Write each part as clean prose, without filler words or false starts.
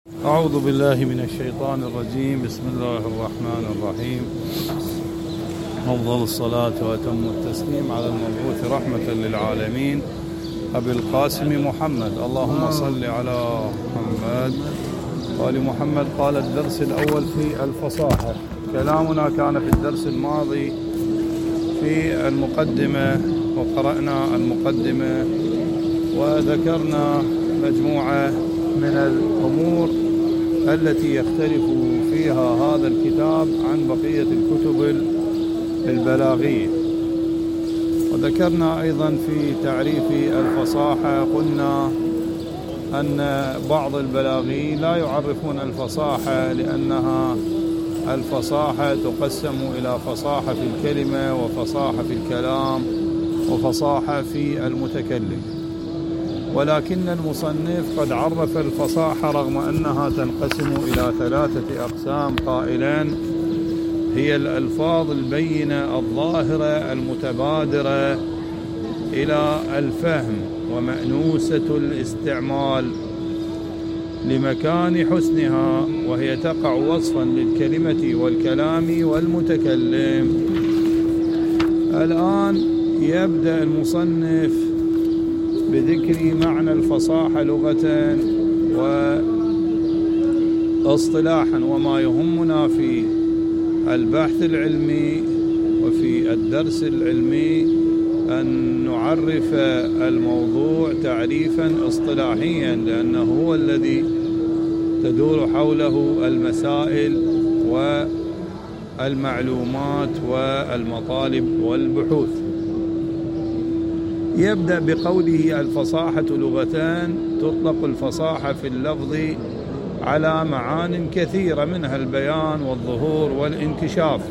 أعوذ بالله من الشيطان الرجيم. بسم الله الرحمن الرحيم. أفضل الصلاة وأتم التسليم على المبعوث رحمة للعالمين أبي القاسم محمد. اللهم صل على محمد وآل محمد. قال الدرس الأول في الفصاحة. كلامنا كان في الدرس الماضي في المقدمة، وقرأنا المقدمة وذكرنا مجموعة من الأمور التي يختلف فيها هذا الكتاب عن بقية الكتب البلاغية. وذكرنا أيضا في تعريف الفصاحة، قلنا أن بعض البلاغيين لا يعرفون الفصاحة لأنها الفصاحة تقسم إلى فصاحة في الكلمة وفصاحة في الكلام وفصاحة في المتكلم، ولكن المصنف قد عرف الفصاحة رغم أنها تنقسم إلى 3 أقسام قائلا: هي الألفاظ البينة الظاهرة المتبادرة إلى الفهم ومأنوسة الاستعمال لمكان حسنها، وهي تقع وصفا للكلمة والكلام والمتكلم. الآن يبدأ المصنف بذكر معنى الفصاحة لغة واصطلاحا، وما يهمنا في البحث العلمي وفي الدرس العلمي أن نعرف الموضوع تعريفا اصطلاحيا، لأنه هو الذي تدور حوله المسائل والمعلومات والمطالب والبحوث. يبدأ بقوله: الفصاحة لغتان. تطلق الفصاحة في اللفظ على معان كثيرة، منها البيان والظهور والانكشاف.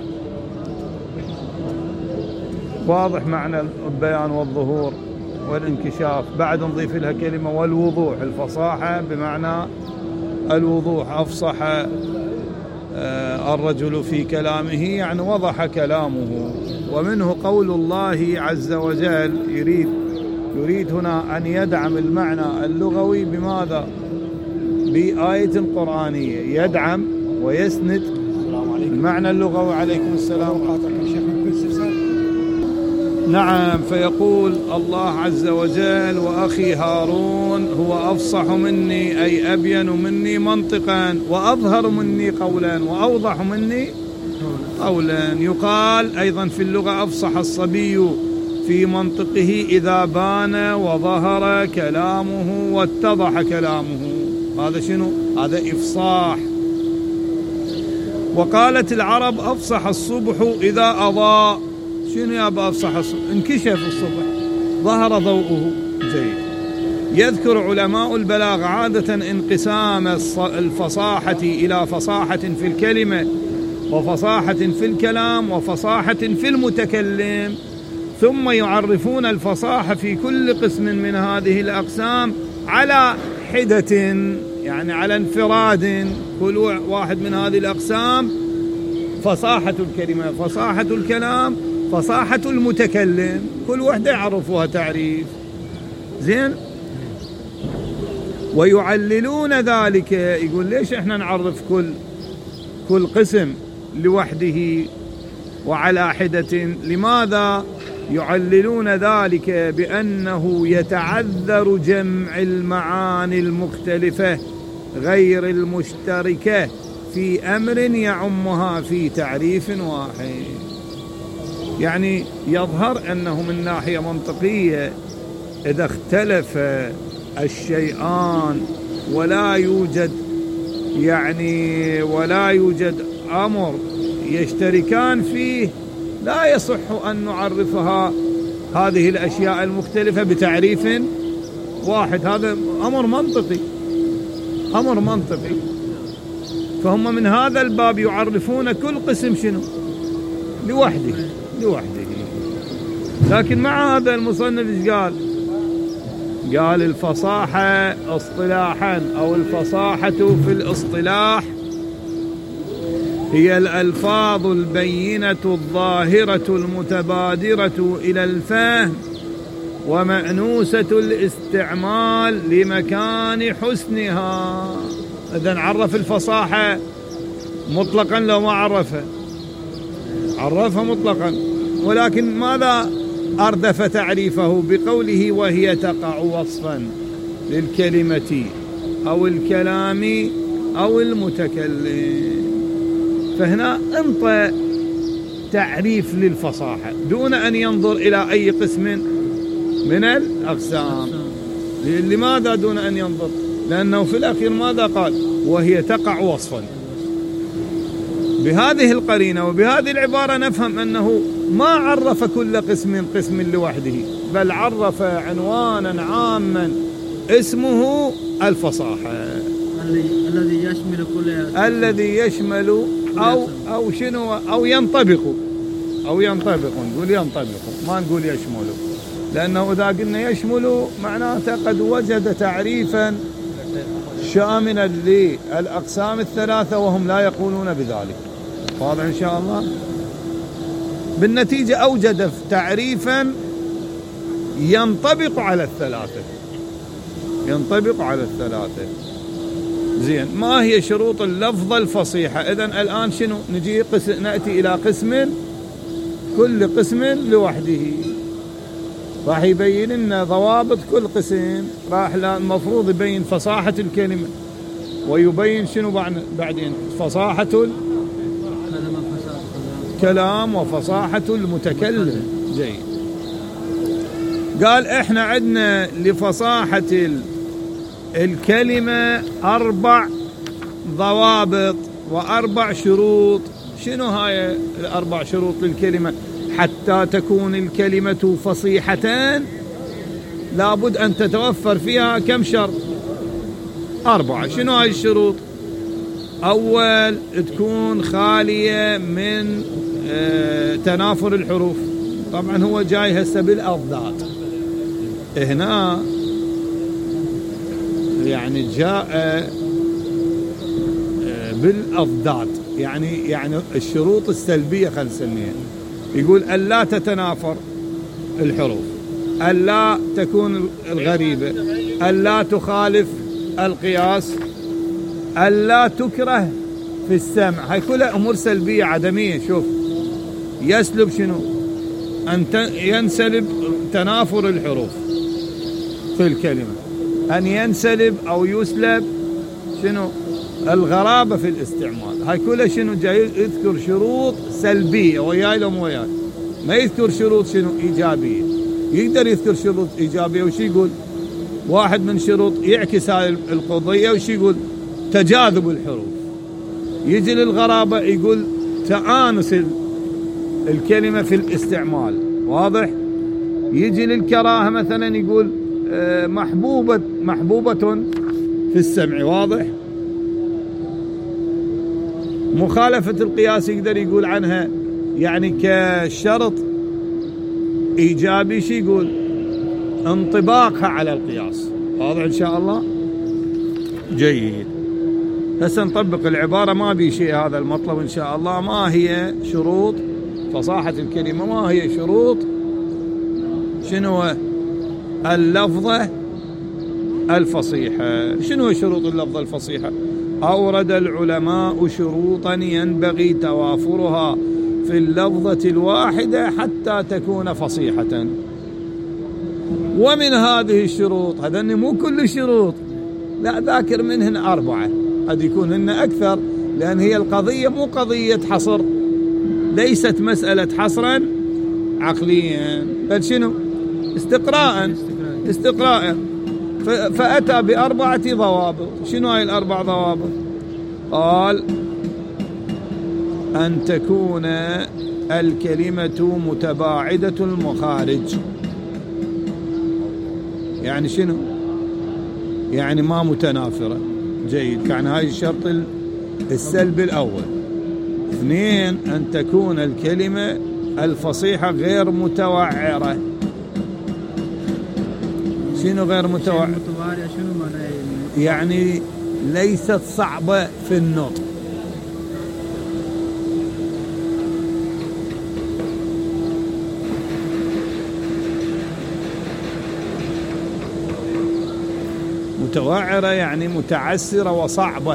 واضح معنى البيان والظهور والانكشاف. بعد نضيف لها كلمة والوضوح. الفصاحة بمعنى الوضوح. أفصح الرجل في كلامه، يعني وضح كلامه. ومنه قول الله عز وجل، يريد هنا أن يدعم المعنى اللغوي بماذا؟ بآية قرآنية يدعم ويسند المعنى اللغوي. عليكم السلام. نعم. فيقول الله عز وجل: وأخي هارون هو أفصح مني، أي أبين مني منطقا، وأظهر مني قولا، وأوضح مني قولا. يقال أيضا في اللغة: أفصح الصبي في منطقه إذا بان وظهر كلامه واتضح كلامه. هذا شنو؟ هذا إفصاح. وقالت العرب: أفصح الصبح إذا أضاء. شنو يا أبا أفصح الصبح؟ انكشف الصبح، ظهر ضوءه. جيد. يذكر علماء البلاغ عادة انقسام الفصاحة إلى فصاحة في الكلمة، وفصاحة في الكلام، وفصاحة في المتكلم، ثم يعرفون الفصاحة في كل قسم من هذه الأقسام على حدة، يعني على انفراد. كل واحد من هذه الأقسام: فصاحة الكلمة، فصاحة الكلام، فصاحة المتكلم. كل واحدة يعرفوها تعريف. زين. ويعللون ذلك. يقول: ليش احنا نعرف كل قسم لوحده وعلى حدة؟ لماذا يعللون ذلك؟ بأنه يتعذر جمع المعاني المختلفة غير المشتركة في أمر يعمها في تعريف واحد. يعني يظهر أنه من ناحية منطقية إذا اختلف الشيئان ولا يوجد أمر يشتركان فيه، لا يصح أن نعرفها هذه الأشياء المختلفة بتعريف واحد. هذا أمر منطقي. فهم من هذا الباب يعرفون كل قسم شنو؟ لوحده. لكن مع هذا المصنف ايش قال؟ قال: الفصاحة اصطلاحا، أو الفصاحة في الاصطلاح، هي الألفاظ البينة الظاهرة المتبادرة إلى الفهم ومأنوسة الاستعمال لمكان حسنها. إذن عرف الفصاحة مطلقا لو ما عرفها، عرفها مطلقا، ولكن ماذا أردف تعريفه بقوله وهي تقع وصفا للكلمة أو الكلام أو المتكلم. فهنا انطى تعريف للفصاحة دون أن ينظر إلى أي قسم من الأقسام. لماذا دون أن ينظر؟ لأنه في الأخير ماذا قال؟ وهي تقع وصفا. بهذه القرينة وبهذه العبارة نفهم أنه ما عرف كل قسم لوحده، بل عرف عنوانا عاما اسمه الفصاحة الذي يشمل أو شنو أو ينطبق، نقول ينطبق ما نقول يشمل، لأنه إذا قلنا يشمل معناته قد وجد تعريفا شاملا للأقسام الثلاثة وهم لا يقولون بذلك. واضح إن شاء الله؟ بالنتيجة أوجد تعريفا ينطبق على الثلاثة. زين، ما هي شروط اللفظة الفصيحة؟ إذن الآن شنو نجي نأتي إلى قسم، كل قسم لوحده راح يبين لنا ضوابط كل قسم، راح المفروض يبين فصاحة الكلمة ويبين شنو بعدين فصاحة الكلام وفصاحة المتكلم. جيد. قال احنا عندنا لفصاحة الكلمة 4 ضوابط و4 شروط. شنو هاي ال4 شروط للكلمة؟ حتى تكون الكلمة فصيحة لابد أن تتوفر فيها كم شرط؟ 4. شنو هاي الشروط؟ أول، تكون خالية من تنافر الحروف. طبعا هو جاي هسه بالأضداد، هنا يعني جاء بالأضداد، يعني الشروط السلبية خلينا نسميها. يقول ألا تتنافر الحروف، ألا تكون الغريبة، ألا تخالف القياس، ألا تكره في السمع. هاي كلها أمور سلبية عدمية. شوف، يسلب شنو؟ أن ينسلب تنافر الحروف في الكلمة، أن ينسلب أو يسلب شنو؟ الغرابة في الاستعمال. هاي كلها شنو؟ جاي يذكر شروط سلبية وياي لو مو وياي، ما يذكر شروط شنو؟ إيجابية. يقدر يذكر شروط إيجابية، وش يقول؟ واحد من شروط يعكس هاي القضية، وش يقول؟ تجاذب الحروف. يجي للغرابة يقول تآنس الكلمة في الاستعمال. واضح؟ يجي للكراهة مثلا يقول محبوبة في السمع. واضح؟ مخالفة القياس يقدر يقول عنها يعني كشرط إيجابي، شي يقول؟ انطباقها على القياس. واضح إن شاء الله؟ جيد. هسه نطبق العبارة، ما بي شيء هذا المطلب إن شاء الله. ما هي شروط فصاحة الكلمة؟ ما هي شروط شنو اللفظة الفصيحة؟ شنو شروط اللفظة الفصيحة؟ أورد العلماء شروطا ينبغي توافرها في اللفظة الواحدة حتى تكون فصيحة. ومن هذه الشروط، هذا مو كل الشروط، لا، ذاكر منهن 4، قد يكون هن أكثر، لأن هي القضية مو قضية حصر، ليست مسألة حصرا عقليا، بل شنو؟ استقراء. فأتى ب4 ضوابط. شنو هاي ال4 ضوابط؟ قال أن تكون الكلمة متباعدة المخارج. يعني شنو؟ يعني ما متنافرة. جيد. يعني هاي الشرط السلبي الأول. 2، أن تكون الكلمة الفصيحة غير متوعرة. شنو غير متوعرة؟ يعني ليست صعبة في النطق. متوعرة يعني متعسرة وصعبة.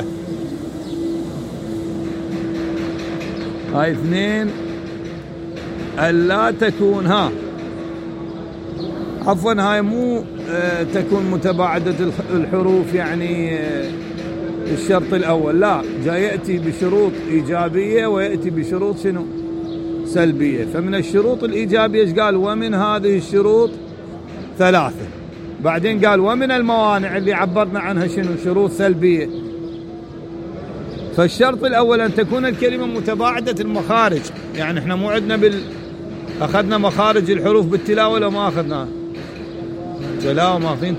هاي اثنين. ألا تكون عفوا هاي مو تكون متباعدة الحروف يعني الشرط الأول، لا، جاي يأتي بشروط إيجابية ويأتي بشروط شنو؟ سلبية. فمن الشروط الإيجابية ايش قال؟ ومن هذه الشروط ثلاثة. بعدين قال ومن الموانع اللي عبرنا عنها شنو؟ شروط سلبية. فالشرط الأول أن تكون الكلمة متباعدة المخارج. يعني احنا مو عندنا أخذنا مخارج الحروف بالتلاوة ولا ما أخذناها؟ تلاوة ماخذين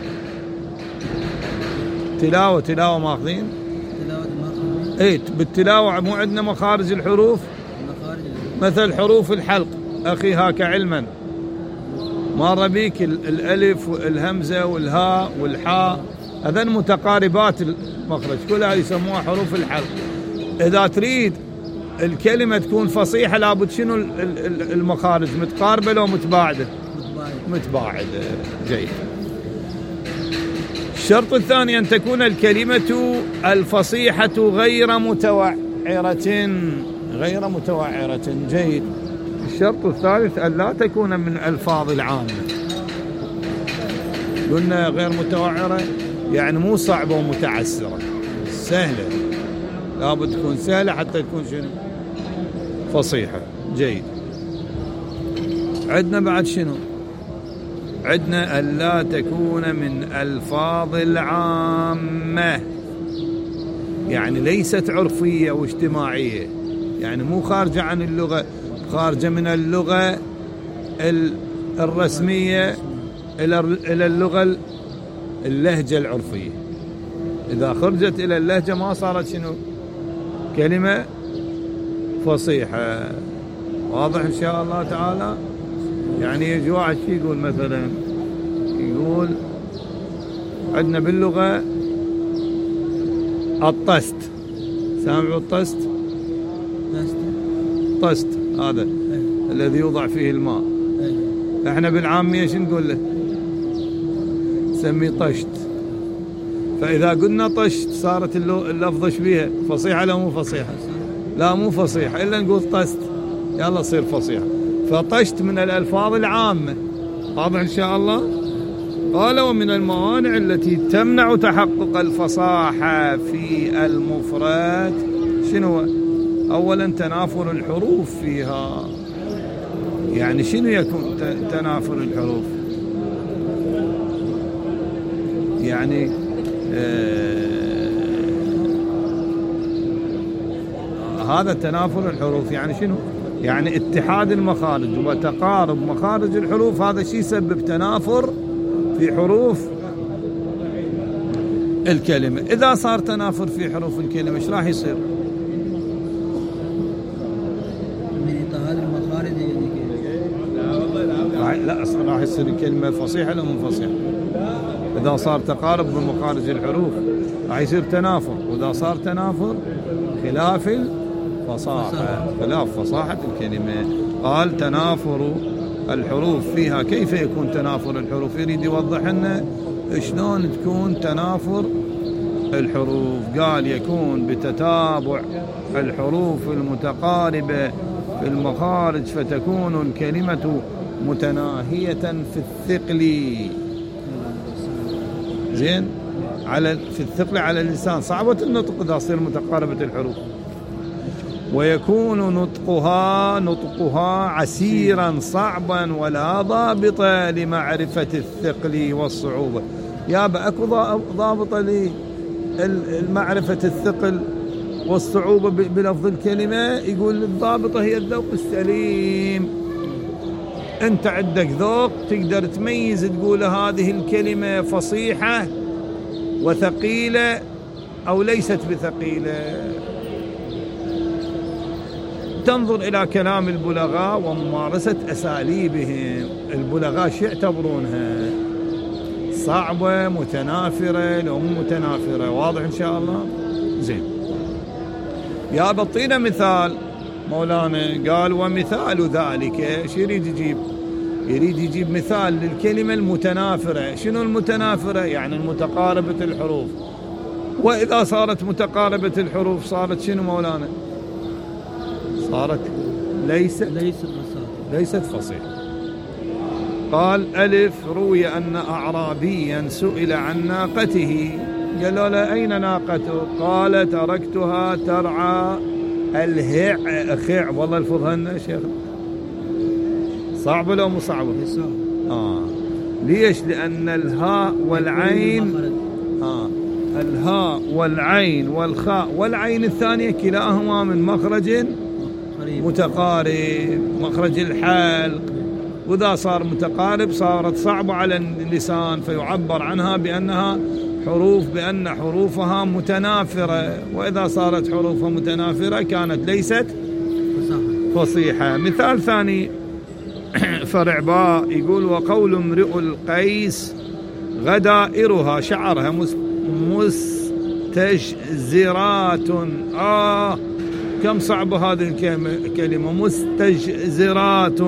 تلاوة ماخذين. ايه بالتلاوة مو عندنا مخارج الحروف؟ مثل حروف الحلق أخي هاك علما مر بيك الألف والهمزة والهاء والحاء، هذين متقاربات المخرج، كلها يسموها حروف الحلق. إذا تريد الكلمة تكون فصيحة لابد شنو المخارج؟ متقاربة لو متباعدة؟ متباعدة. جيد. الشرط الثاني أن تكون الكلمة الفصيحة غير متوعرة. جيد. الشرط الثالث أن لا تكون من الألفاظ العامة. قلنا غير متوعرة يعني مو صعبة ومتعسرة، سهلة، لابد تكون سهلة حتى تكون شنو؟ فصيحة. جيد. عندنا بعد شنو؟ عندنا ألا تكون من ألفاظ العامة، يعني ليست عرفية واجتماعية، يعني مو خارجة عن اللغة، خارجة من اللغة الرسمية إلى اللهجة العرفية. إذا خرجت إلى اللهجة ما صارت شنو؟ كلمة فصيحة. واضح إن شاء الله تعالى؟ يعني يجي واحد شي يقول مثلا، يقول عندنا باللغة الطست، سامعوا الطست؟ طست هذا الذي يوضع فيه الماء. احنا بالعامية شو نقول له؟ نسميه طشت. فإذا قلنا طشت صارت اللفظة شبيها؟ فصيحة لا مو فصيحة؟ لا مو فصيحة، إلا نقول طست يلا صير فصيحة. فطشت من الألفاظ العامة. واضح إن شاء الله؟ قال ومن الموانع التي تمنع تحقق الفصاحة في المفرد شنو؟ أولا تنافر الحروف فيها. يعني شنو يكون تنافر الحروف؟ يعني هذا تنافر الحروف يعني شنو؟ يعني اتحاد المخارج وتقارب مخارج الحروف، هذا الشيء يسبب تنافر في حروف الكلمة. إذا صار تنافر في حروف الكلمة ايش راح يصير؟ من اتحاد المخارج لا راح يصير الكلمة فصيحة ولا مو فصيحة؟ إذا صار تقارب بمخارج الحروف راح يصير تنافر، وإذا صار تنافر خلاف الفصاحة، خلاف فصاحة الكلمة. قال تنافر الحروف فيها. كيف يكون تنافر الحروف؟ يريد يوضح لنا شلون تكون تنافر الحروف. قال يكون بتتابع الحروف المتقاربة في المخارج فتكون الكلمة متناهية في الثقل. زين، في الثقل على اللسان، صعبة النطق إذا تصير متقاربة الحروف. ويكون نطقها عسيرا صعبا ولا ضابط لمعرفة الثقل والصعوبة. يابا اكو ضابطة لمعرفة الثقل والصعوبة بلفظ الكلمة؟ يقول الضابطة هي الذوق السليم. انت عندك ذوق تقدر تميز، تقول هذه الكلمة فصيحة وثقيلة أو ليست بثقيلة. تنظر إلى كلام البلغاء وممارسة أساليبهم. البلغاء شو يعتبرونها؟ صعبة، متنافرة، لو مو متنافرة. واضح إن شاء الله؟ زين. يا بطينا مثال مولانا. قال ومثال ذلك، شو يريد يجيب؟ يريد يجيب مثال للكلمة المتنافرة. شنو المتنافرة؟ يعني المتقاربة الحروف. وإذا صارت متقاربة الحروف صارت شنو مولانا؟ صارت ليست فصيحة. قال ألف: روي أن أعرابيا سئل عن ناقته، قالوا له: أين ناقته؟ قال: تركتها ترعى الخع. والله الفظها لنا يا شيخ، صعب ولا مو صعب؟ ليش؟ لأن الهاء والعين الهاء والعين والخاء والعين الثانية كلاهما من مخرج متقارب، مخرج الحلق، وإذا صار متقارب صارت صعبة على اللسان، فيعبر عنها بأنها حروف، بأن حروفها متنافرة، وإذا صارت حروفها متنافرة كانت ليست فصيحة. مثال ثاني فرع باء يقول: وقول امرئ القيس غدائرها، شعرها مستجزرات. كم صعبة هذه الكلمة، مستجزرات.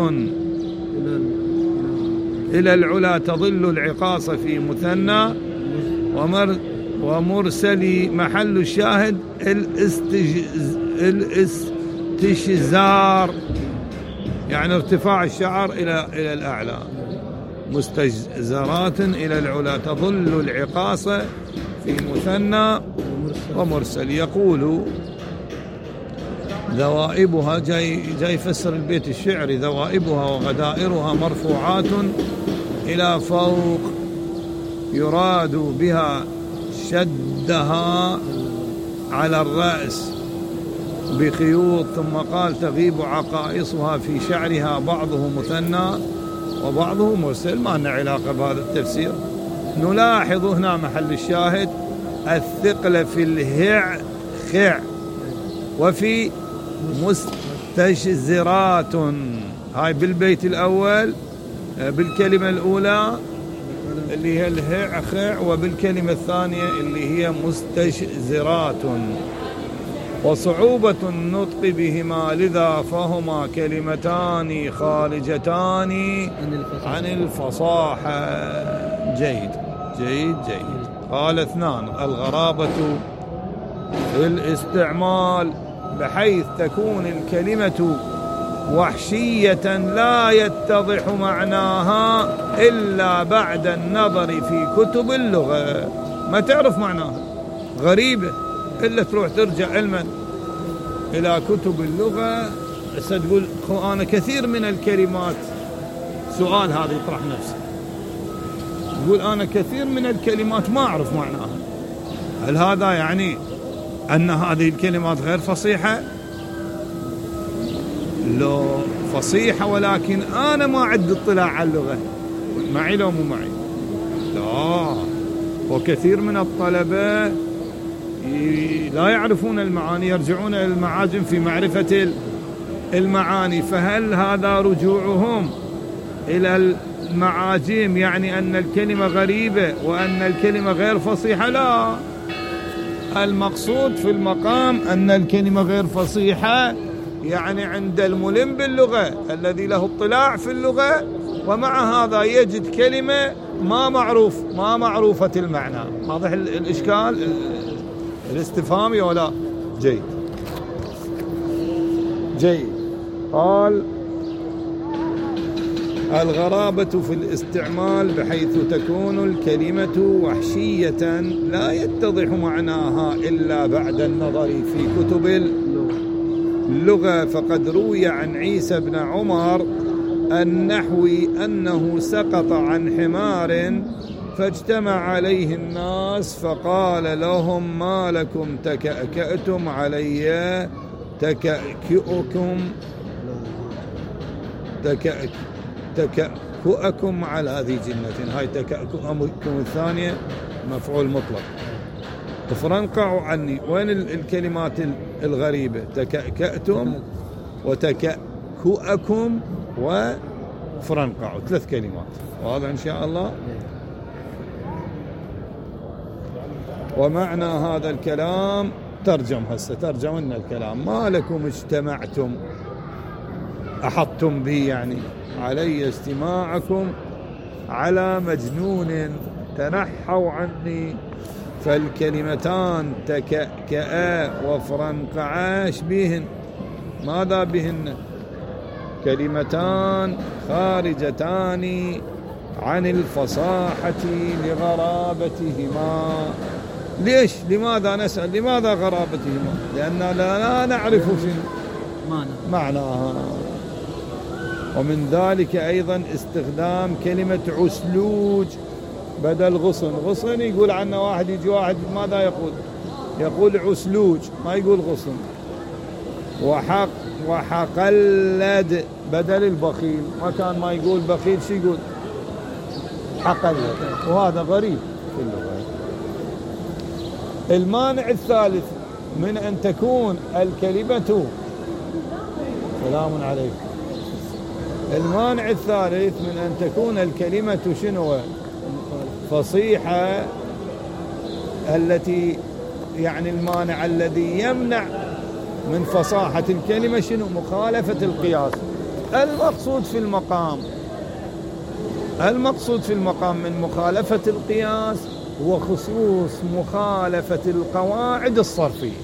إلى العلا تظل العقاص في مثنى ومرسل. محل الشاهد الاستشزار، يعني ارتفاع الشعر إلى الأعلى. مستجزرات إلى العلا تظل العقاص في مثنى ومرسل. يقول: ذوائبها، جاي يفسر البيت الشعري: ذوائبها وغدائرها مرفوعات إلى فوق، يراد بها شدها على الرأس بخيوط. ثم قال: تغيب عقائصها في شعرها، بعضه مثنى وبعضه مرسل. ما لنا علاقة بهذا التفسير. نلاحظ هنا محل الشاهد الثقل في الهع خع، وفي مستجزرات. هاي بالبيت الأول بالكلمة الأولى اللي هي الهع خع، وبالكلمة الثانية اللي هي مستجزرات. وصعوبة النطق بهما، لذا فهما كلمتان خارجتان عن الفصاحة. جيد جيد جيد. قال: 2: الغرابة في الاستعمال، بحيث تكون الكلمة وحشية لا يتضح معناها إلا بعد النظر في كتب اللغة. ما تعرف معناها، غريبة، إلا تروح ترجع علما إلى كتب اللغة. ستقول: أنا كثير من الكلمات، سؤال هذا يطرح نفسه، يقول: أنا كثير من الكلمات ما أعرف معناها. هل هذا يعني أن هذه الكلمات غير فصيحة؟ لو فصيحة، ولكن أنا ما عندي اطلاع على اللغة. معي لو مو معي؟ لا. وكثير من الطلبة لا يعرفون المعاني، يرجعون إلى المعاجم في معرفة المعاني. فهل هذا رجوعهم إلى المعاجم يعني أن الكلمة غريبة وأن الكلمة غير فصيحة؟ لا. المقصود في المقام أن الكلمة غير فصيحة يعني عند الملم باللغة الذي له اطلاع في اللغة، ومع هذا يجد كلمة ما معروفة المعنى. واضح الإشكال الاستفهامي ولا؟ جيد جيد. قال: الغرابة في الاستعمال، بحيث تكون الكلمة وحشية لا يتضح معناها إلا بعد النظر في كتب اللغة. فقد روي عن عيسى بن عمر النحوي أنه سقط عن حمار فاجتمع عليه الناس فقال لهم: ما لكم تكأكأتم علي؟ تكأكؤكم على هذه جنة. هاي تكأكؤكم الثانية مفعول مطلق. تفرنقعوا عني. وين الكلمات الغريبة؟ تكأكأتم وتكأكؤكم وفرنقعوا، 3 كلمات. وهذا إن شاء الله. ومعنى هذا الكلام ترجم لنا الكلام: ما لكم اجتمعتم أحطتم بي يعني علي استماعكم على مجنون تنحوا عني، فالكلمتان تكأكأ وفرنقعاش بهن. ماذا بهن؟ كلمتان خارجتان عن الفصاحة لغرابتهما. ليش؟ لماذا نسأل؟ لماذا غرابتهما؟ لأننا لا نعرف شنو معناها. ومن ذلك أيضا استخدام كلمة عسلوج بدل غصن. غصن يقول عنه واحد، يجي واحد ماذا يقول؟ يقول عسلوج، ما يقول غصن. وحقلد بدل البخيل، مكان ما يقول بخيل شو يقول؟ حقلد. وهذا غريب في اللغة. المانع الثالث من أن تكون الكلمة، سلام عليكم، المانع الثالث من أن تكون الكلمة شنو؟ فصيحة، التي يعني المانع الذي يمنع من فصاحة الكلمة شنو؟ مخالفة القياس. المقصود في المقام من مخالفة القياس هو خصوص مخالفة القواعد الصرفية.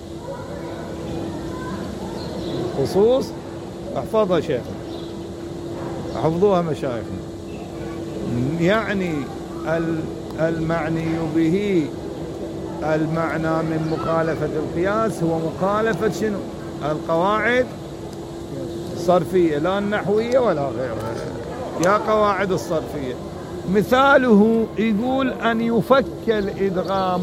خصوص، احفظها شيخ، احفظوها مشايخنا. يعني المعني به، المعنى من مخالفة القياس هو مخالفة شنو؟ القواعد الصرفية، لا النحوية ولا غيرها، يا قواعد الصرفية. مثاله يقول أن يفك الإدغام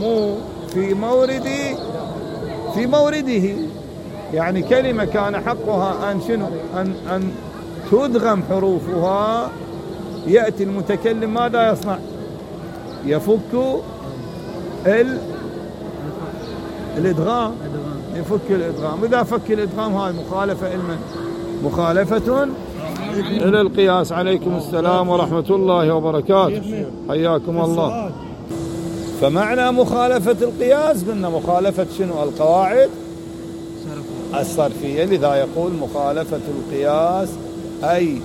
في مورده، يعني كلمة كان حقها أن شنو؟ أن تدغم حروفها، يأتي المتكلم ماذا يصنع؟ يفك الإدغام، يفك الإدغام. إذا فك الإدغام هاي مخالفة مخالفة إلى القياس. عليكم السلام ورحمة الله وبركاته، حياكم الله. فمعنى مخالفة القياس قلنا مخالفة شنو؟ القواعد الصرفية. لذا يقول مخالفة القياس أي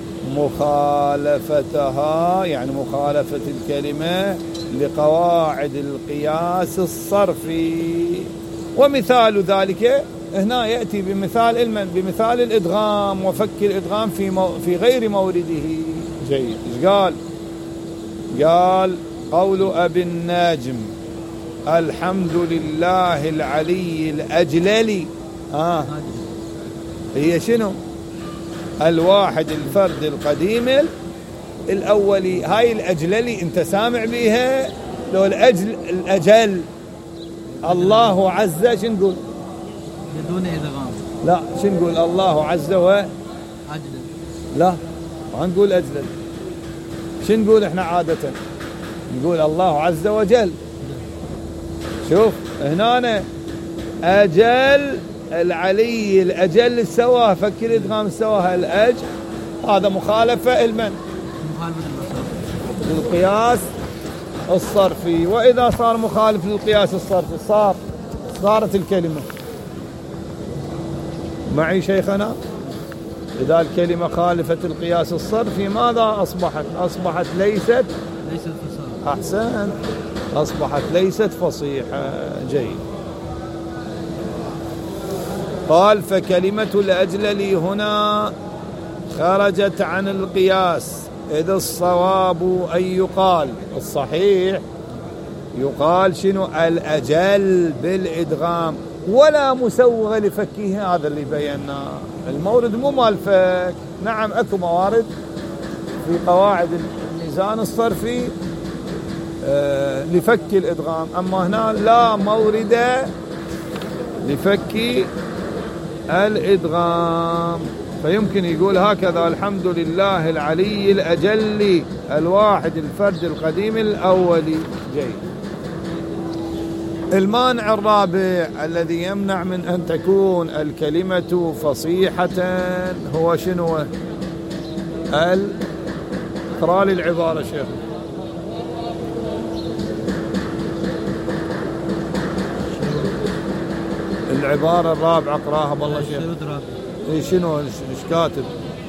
مخالفتها، يعني مخالفة الكلمة لقواعد القياس الصرفي. ومثال ذلك هنا يأتي بمثال الإدغام وفك الإدغام في غير مورده. جيد. إيش قال قول أبي الناجم الحمد لله العلي الأجلل. هي شنو؟ الواحد الفرد القديم الأولي. هاي الأجللي أنت سامع بيها؟ لو الأجل الله عز شو نقول؟ بدون إدغام. لا، شو نقول؟ الله عز وجل. لا، ما نقول أجلل. شو نقول احنا عادة؟ نقول الله عز وجل. شوف هنا أجل العلي الأجل سواها، فكر إدغام سواها الأج، هذا مخالفة للقياس الصرفي. وإذا صار مخالف للقياس الصرفي صارت الكلمة معي شيخنا. إذا الكلمة خالفت القياس الصرفي ماذا أصبحت؟ أصبحت ليست فصيحة. أحسن، أصبحت ليست فصيحة. جيد. قال فكلمة الأجلل هنا خرجت عن القياس، إذ الصواب أن يقال، الصحيح يقال شنو؟ الأجل بالإدغام، ولا مسوغ لفكه. هذا اللي بيناه. المورد مو مال فك. نعم اكو موارد في قواعد الميزان الصرفي لفك الإدغام، أما هنا لا مورد لفك الإدغام. فيمكن يقول هكذا: الحمد لله العلي الأجل الواحد الفرد القديم الأولي. جيد. المانع الرابع الذي يمنع من أن تكون الكلمة فصيحة هو شنو؟ اقرأ لي العبارة شيخ. العبارة الرابعة اقراها بالله شيخ. شنو ايش كاتب؟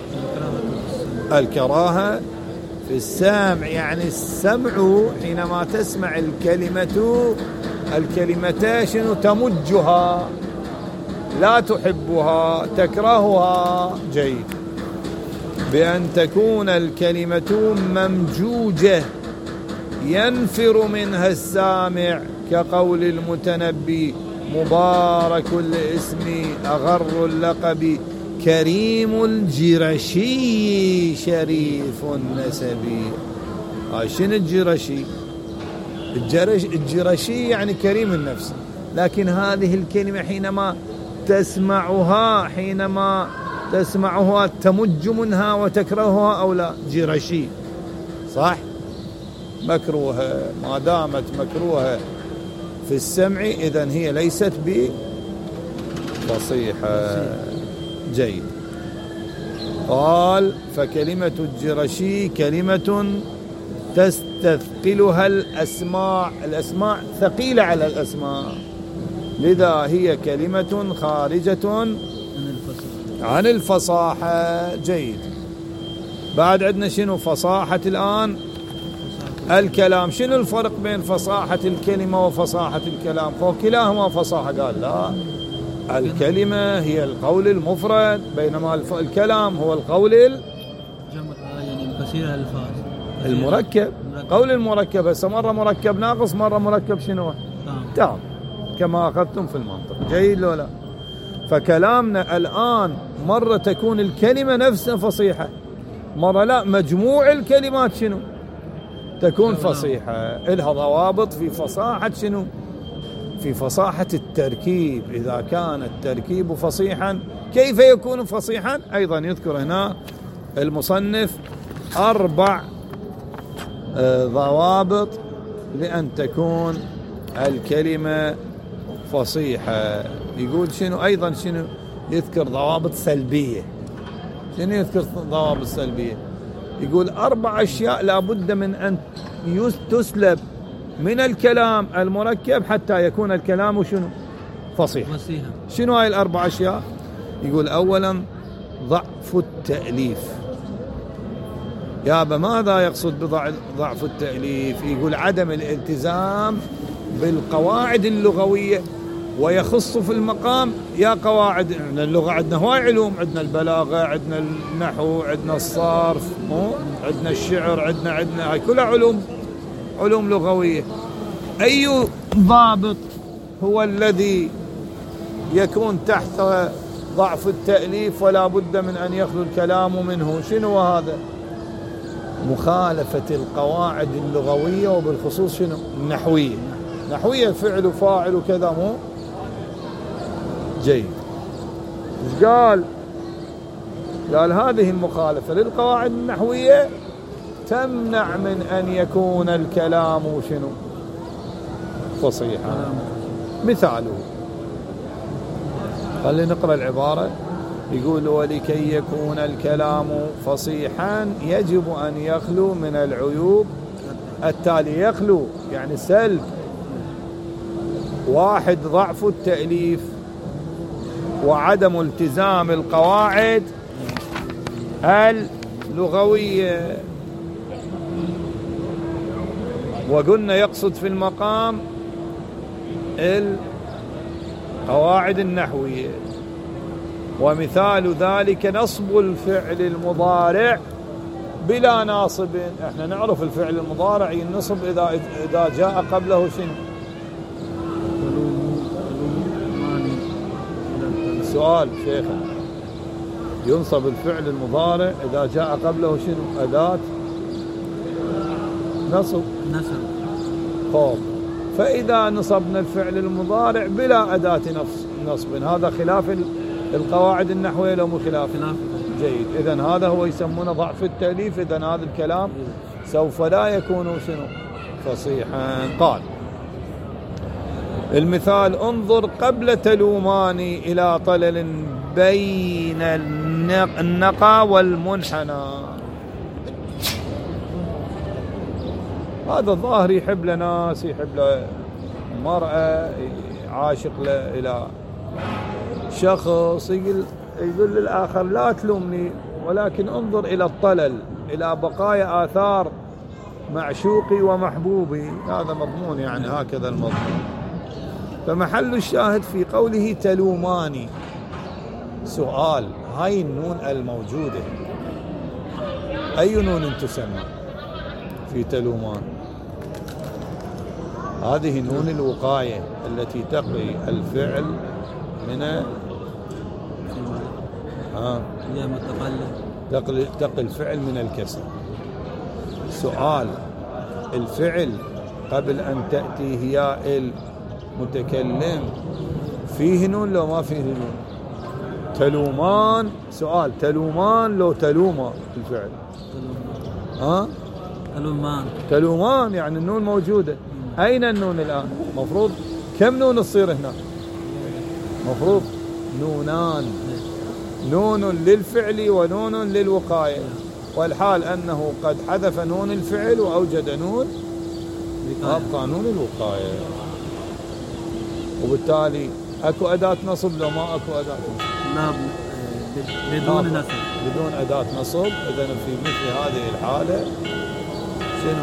الكراهة في السمع، يعني السمع حينما تسمع الكلمة شنو؟ تمجها، لا تحبها، تكرهها. جيد. بأن تكون الكلمة ممجوجة ينفر منها السامع، كقول المتنبي: مبارك الاسم أغر اللقب، كريم الجرشي شريف النسب. شنو الجرشي؟ الجرشي يعني كريم النفس، لكن هذه الكلمة حينما تسمعها تمج منها وتكرهها أو لا؟ جرشي صح؟ مكروهة. ما دامت مكروهة في السمع إذن هي ليست بفصيحة. جيد. قال: فكلمة الجرشي كلمة تستثقلها الأسماع ثقيلة على الأسماع، لذا هي كلمة خارجة عن الفصاحة. جيد. بعد عندنا شنو؟ فصاحة الآن الكلام. شنو الفرق بين فصاحة الكلمة وفصاحة الكلام؟ فكلاهما فصاحة. قال: لا، الكلمة هي القول المفرد، بينما الكلام هو القول يعني كثير الألفاظ المركب. قول المركب هسه مرة مركب ناقص، مرة مركب شنو؟ تام، كما أخذتم في المنطق. جيد لو لا؟ فكلامنا الآن مرة تكون الكلمة نفسها فصيحة، مرة لا، مجموع الكلمات شنو؟ تكون فصيحة. إلها ضوابط في فصاحة شنو؟ في فصاحة التركيب. إذا كان التركيب فصيحا كيف يكون فصيحا؟ أيضا يذكر هنا المصنف 4 ضوابط لأن تكون الكلمة فصيحة. يقول شنو أيضا؟ شنو يذكر؟ ضوابط سلبية. شنو يذكر ضوابط سلبية؟ يقول 4 أشياء لابد من أن تسلب من الكلام المركب حتى يكون الكلام شنو؟ فصيحة. شنو هاي 4 أشياء؟ يقول: أولا ضعف التأليف. يابا ماذا يقصد بضعف التأليف؟ يقول عدم الالتزام بالقواعد اللغوية، ويخص في المقام يا قواعد. عندنا اللغة عندنا هواي علوم، عندنا البلاغة، عندنا النحو، عندنا الصرف، عندنا الشعر، عندنا هاي كلها علوم لغوية. أي ضابط هو الذي يكون تحت ضعف التأليف ولا بد من أن يخلو الكلام منه؟ شنو هذا؟ مخالفة القواعد اللغوية، وبالخصوص شنو؟ النحوية. نحوية فعل وفاعل وكذا، مو جيد. ايش قال؟ قال: هذه المخالفة للقواعد النحوية تمنع من أن يكون الكلام شنو؟ فصيحا. مثاله، خلينا نقرأ العبارة. يقول: ولكي يكون الكلام فصيحا يجب أن يخلو من العيوب التالية. يخلو يعني سلب: 1 ضعف التأليف، وعدم التزام القواعد اللغوية. وقلنا يقصد في المقام القواعد النحوية. ومثال ذلك نصب الفعل المضارع بلا ناصب. احنا نعرف الفعل المضارع ينصب إذا جاء قبله شنو؟ سؤال شيخنا، ينصب الفعل المضارع إذا جاء قبله شنو؟ أداة نصب. خوف. فإذا نصبنا الفعل المضارع بلا أداة نصب، هذا خلاف القواعد النحوية لو مو خلاف؟ جيد. إذن هذا هو يسمونه ضعف التأليف. إذن هذا الكلام سوف لا يكون شنو؟ فصيحا. قال المثال: انظر قبل تلوماني إلى طلل بين النقى والمنحنى. هذا الظاهر يحب لناس، يحب لمرأة، عاشق إلى شخص، يقول للآخر: لا تلومني ولكن انظر إلى الطلل، إلى بقايا آثار معشوقي ومحبوبي، هذا مضمون يعني هكذا المضمون. فمحل الشاهد في قوله تلوماني. سؤال: هاي النون الموجودة أي نون تسمى في تلومان؟ هذه نون الوقاية التي تقي الفعل من تقي الفعل من الكسر. سؤال: الفعل قبل أن تأتي هياء المتكلم فيه نون لو ما فيه نون؟ تلومان. سؤال: تلومان لو تلوما الفعل؟ تلومان يعني النون موجودة. أين النون الآن؟ مفروض كم نون تصير هنا؟ مفروض نونان، نون للفعل ونون للوقاية، والحال أنه قد حذف نون الفعل وأوجد نون أبقى نون الوقاية، وبالتالي أكو أداة نصب لو ما أكو أداة نصب؟ لا، بدون نصب، بدون أداة نصب. إذن في مثل هذه الحالة شنو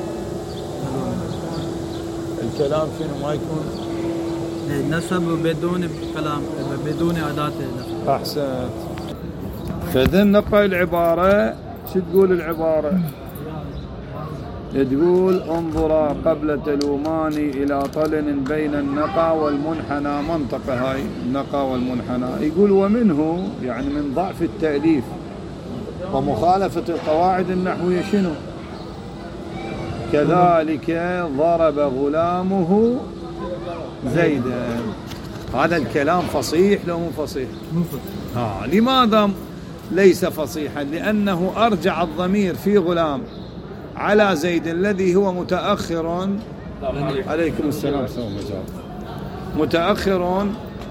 الكلام؟ شنو ما يكون نسب بدون كلام، بدون أداة نصب. أحسنت. فإذن نقرأ العبارة. شو تقول العبارة؟ تقول: انظرا قبل تلوماني إلى طلن بين النقع والمنحنى. منطقة هاي النقع والمنحنى. يقول: ومنه يعني من ضعف التأليف ومخالفة القواعد النحوية شنو؟ كذلك ضرب غلامه زيدا. هذا الكلام فصيح لو مو فصيح؟ لماذا ليس فصيحا؟ لأنه أرجع الضمير في غلام على زيد الذي هو متأخر. عليكم السلام. متأخر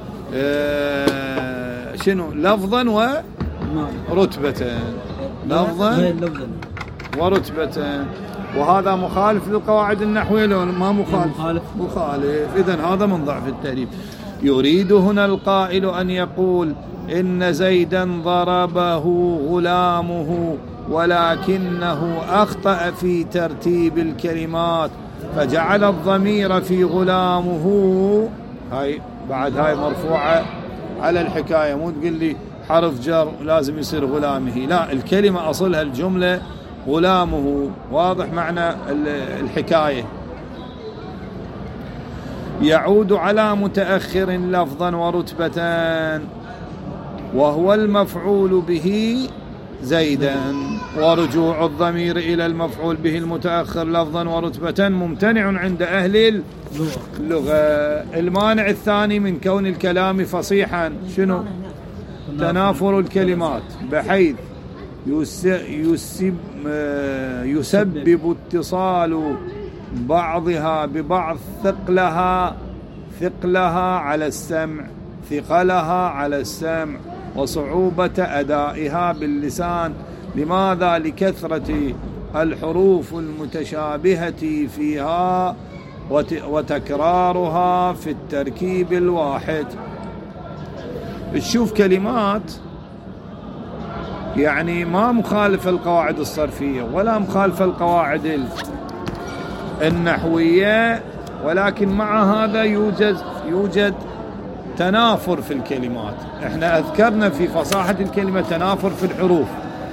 شنو؟ لفظا ورتبة. لفظا ورتبة. وهذا مخالف للقواعد النحوية لو ما مخالف؟ مخالف. إذن هذا من ضعف التأليف. يريد هنا القائل أن يقول إن زيدا ضربه غلامه، ولكنه أخطأ في ترتيب الكلمات فجعل الضمير في غلامه. هاي بعد هاي مرفوعة على الحكاية، مو تقول لي حرف جر لازم يصير غلامه، لا، الكلمة أصلها الجملة غلامه. واضح معنى الحكاية؟ يعود على متأخر لفظا ورتبة، وهو المفعول به زيدا، ورجوع الضمير إلى المفعول به المتأخر لفظا ورتبة ممتنع عند أهل اللغة. المانع الثاني من كون الكلام فصيحا شنو؟ تنافر الكلمات، بحيث يسبب اتصال بعضها ببعض ثقلها على السمع، ثقلها على السمع، وصعوبة أدائها باللسان. لماذا؟ لكثرة الحروف المتشابهة فيها وتكرارها في التركيب الواحد. تشوف كلمات يعني ما مخالفة القواعد الصرفية ولا مخالفة القواعد النحوية، ولكن مع هذا يوجد تنافر في الكلمات. احنا أذكرنا في فصاحة الكلمة تنافر في الحروف.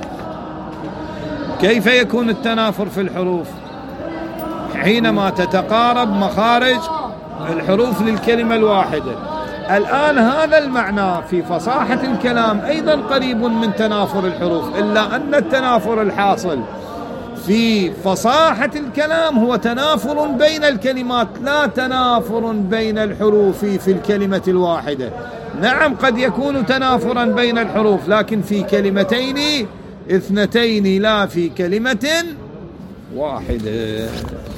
كيف يكون التنافر في الحروف؟ حينما تتقارب مخارج الحروف للكلمة الواحدة. الآن هذا المعنى في فصاحة الكلام أيضا قريب من تنافر الحروف، إلا أن التنافر الحاصل في فصاحة الكلام هو تنافر بين الكلمات، لا تنافر بين الحروف في الكلمة الواحدة. نعم قد يكون تنافرا بين الحروف، لكن في كلمتين اثنتين، لا في كلمة واحدة.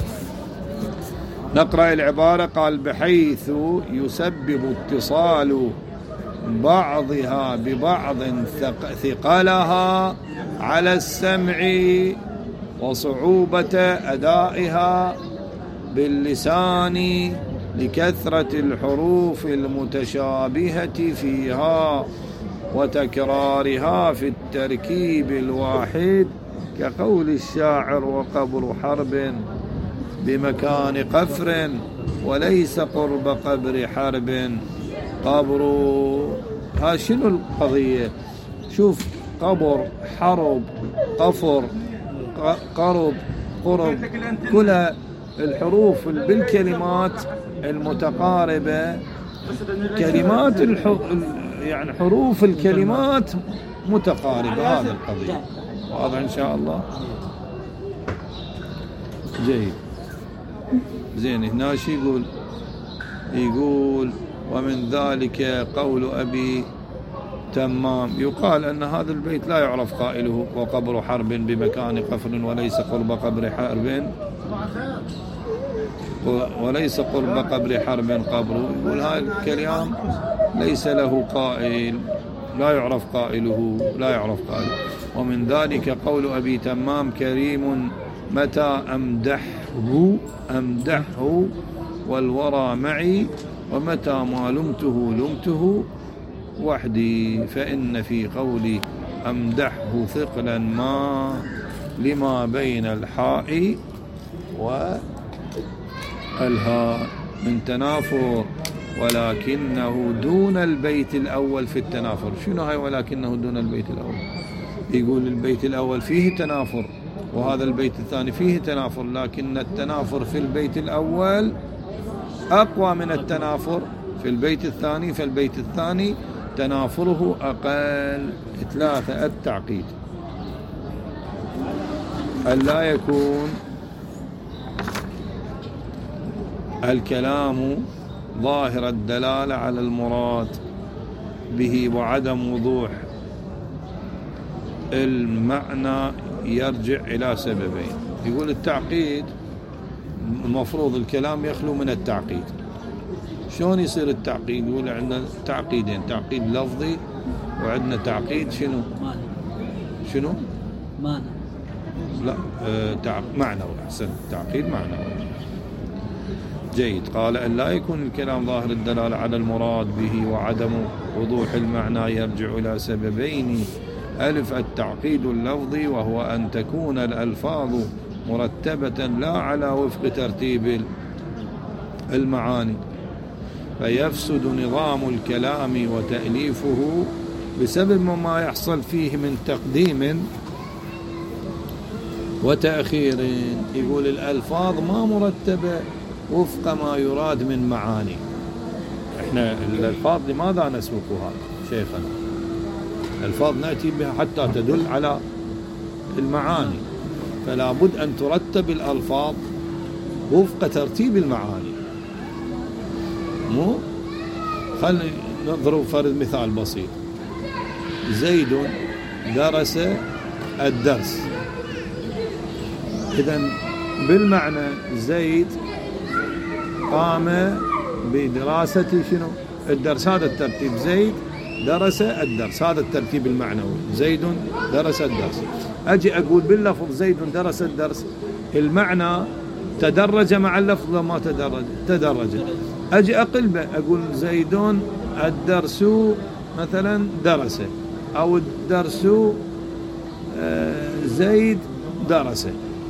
نقرأ العبارة. قال: بحيث يسبب اتصال بعضها ببعض ثقلها على السمع وصعوبة أدائها باللسان لكثرة الحروف المتشابهة فيها. وتكرارها في التركيب الواحد، كقول الشاعر: وقبر حرب بمكان قفر وليس قرب قبر حرب. قبر، ها شنو القضية؟ شوف، قبر، حرب، قفر، قرب، قرب، كلها الحروف بالكلمات المتقاربة، كلمات يعني حروف الكلمات متقاربة. هذا القضية واضح إن شاء الله. جيد. زين، هنا شو يقول؟ يقول: ومن ذلك قول أبي تمام. يقال أن هذا البيت لا يعرف قائله: وقبر حرب بمكان قفر وليس قرب قبر حرب، وليس قرب قبر حرب قبر. يقول هذا الكلام ليس له قائل، لا يعرف قائله، لا يعرف قائله. ومن ذلك قول أبي تمام: كريم متى أمدحه والورى معي، ومتى ما لمته وحدي. فإن في قولي أمدحه ثقلا ما لما بين الحاء والهاء من تنافر، ولكنه دون البيت الأول في التنافر. شنو هاي ولكنه دون البيت الأول؟ يقول البيت الأول فيه تنافر وهذا البيت الثاني فيه تنافر، لكن التنافر في البيت الأول أقوى من التنافر في البيت الثاني، فالبيت الثاني تنافره أقل. 3. التعقيد: ألا يكون الكلام ظاهر الدلالة على المراد به وعدم وضوح المعنى يرجع إلى سببين. يقول التعقيد المفروض الكلام يخلو من التعقيد. شلون يصير التعقيد؟ يقول عندنا تعقيدين: تعقيد لفظي وعندنا تعقيد شنو؟ معنى. لا، معنوي. أحسن، تعقيد معنوي. جيد. قال: أن لا يكون الكلام ظاهر الدلالة على المراد به وعدم وضوح المعنى يرجع إلى سببين: ألف التعقيد اللفظي، وهو أن تكون الألفاظ مرتبة لا على وفق ترتيب المعاني، فيفسد نظام الكلام وتأليفه بسبب ما يحصل فيه من تقديم وتأخير. يقول الألفاظ ما مرتبة وفق ما يراد من معاني. احنا الألفاظ لماذا نسوقها شيخنا؟ الألفاظ نأتي بها حتى تدل على المعاني، فلا بد أن ترتب الألفاظ وفق ترتيب المعاني. مو خلينا نضرب فرض مثال بسيط: زيد درس الدرس. إذن بالمعنى زيد قام بدراسة شنو؟ الدرس. هذا الترتيب: زيد درس الدرس، هذا الترتيب المعنوي. زيد درس الدرس. أجي أقول باللفظ زيد درس الدرس، المعنى تدرج مع اللفظ لما تدرج. أجي أقلبه أقول زيد الدرس مثلا درس، أو الدرس زيد درس.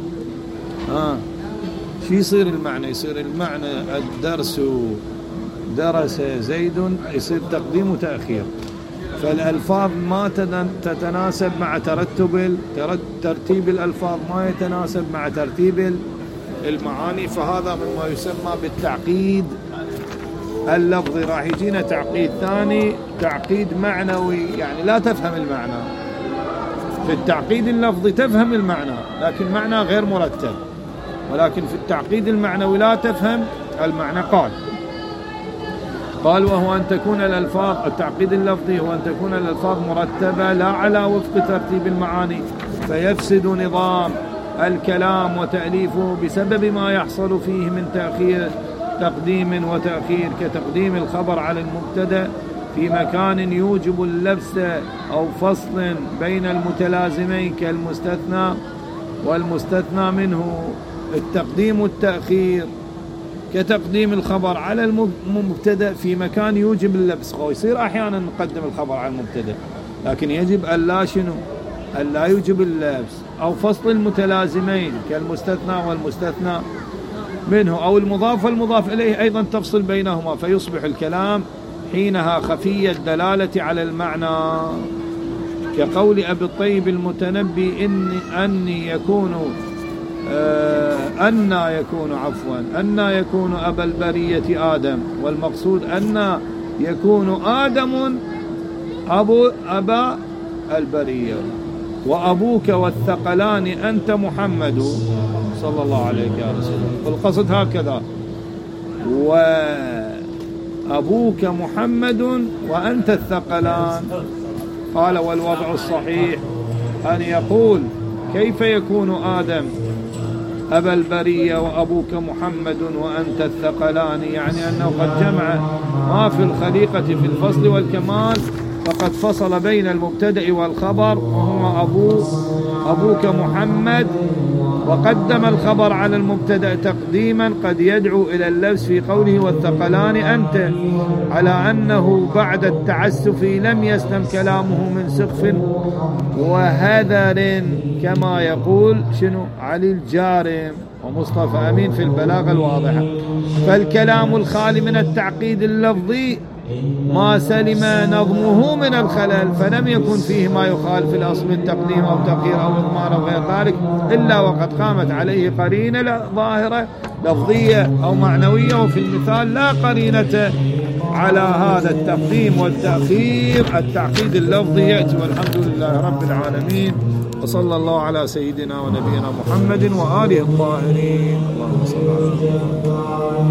شو يصير المعنى؟ يصير المعنى الدرس درس زيد، يصير تقديم وتأخير. فالألفاظ ما تتناسب مع ترتيب الألفاظ ما يتناسب مع ترتيب المعاني، فهذا مما يسمى بالتعقيد اللفظي. راح يجينا تعقيد ثاني، تعقيد معنوي، يعني لا تفهم المعنى. في التعقيد اللفظي تفهم المعنى لكن المعنى غير مرتب، ولكن في التعقيد المعنوي لا تفهم المعنى. قال وهو أن تكون الألفاظ، التعقيد اللفظي هو أن تكون الألفاظ مرتبة لا على وفق ترتيب المعاني، فيفسد نظام الكلام وتأليفه بسبب ما يحصل فيه من تقديم وتأخير، كتقديم الخبر على المبتدأ في مكان يوجب اللبس، أو فصل بين المتلازمين كالمستثنى والمستثنى منه. التقديم والتأخير كتقديم الخبر على المبتدأ في مكان يوجب اللبس. ويصير أحيانا نقدم الخبر على المبتدأ، لكن يجب ألا شنو؟ ألا يوجب اللبس. أو فصل المتلازمين كالمستثنى والمستثنى منه، أو المضاف والمضاف إليه أيضا تفصل بينهما، فيصبح الكلام حينها خفي الدلالة على المعنى، كقول أبي الطيب المتنبي أن يكون أبا البرية آدم، والمقصود أن يكون آدم أبا البرية، وأبوك والثقلان أنت محمد صلى الله عليه وسلم. والقصد هكذا: وأبوك محمد وأنت الثقلان. قال: والوضع الصحيح أن يقول: كيف يكون آدم أبا البرية وأبوك محمد وأنت الثقلان؟ يعني أنه قد جمع ما في الخليقة في الفصل والكمال، فقد فصل بين المبتدأ والخبر، وهو أبوك محمد، وقدم الخبر على المبتدأ تقديما قد يدعو إلى اللبس في قوله والثقلان أنت، على أنه بعد التعسف لم يسلم كلامه من سقف وهذر، كما يقول شنو علي الجارم ومصطفى أمين في البلاغة الواضحة. فالكلام الخالي من التعقيد اللفظي ما سلم نظمه من الخلل، فلم يكن فيه ما يخالف الأصل من تقديم أو تأخير أو إضمار أو غير ذلك، إلا وقد قامت عليه قرينة ظاهرة لفظية أو معنوية، وفي المثال لا قرينة على هذا التقديم والتأخير. التعقيد اللفظي يأتي. والحمد لله رب العالمين، وصلى الله على سيدنا ونبينا محمد وآله الطاهرين. اللهم صل على محمد.